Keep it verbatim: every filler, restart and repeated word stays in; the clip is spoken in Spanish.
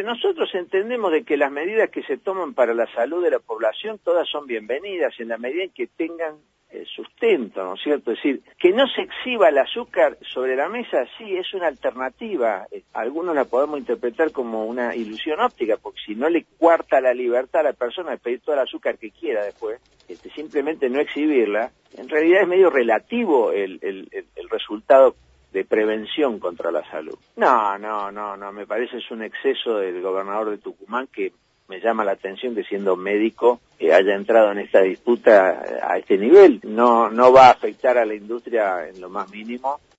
nosotros entendemos de que las medidas que se toman para la salud de la población todas son bienvenidas en la medida en que tengan eh, sustento, ¿no es cierto? Es decir, que no se exhiba el azúcar sobre la mesa, sí, es una alternativa. Eh, algunos la podemos interpretar como una ilusión óptica, porque si no le cuarta la libertad a la persona de pedir todo el azúcar que quiera después, este, simplemente no exhibirla, en realidad es medio relativo el, el, el, el resultado de prevención contra la salud. No, no, no, no, me parece es un exceso del gobernador de Tucumán que me llama la atención que siendo médico eh, haya entrado en esta disputa a este nivel. No, no va a afectar a la industria en lo más mínimo.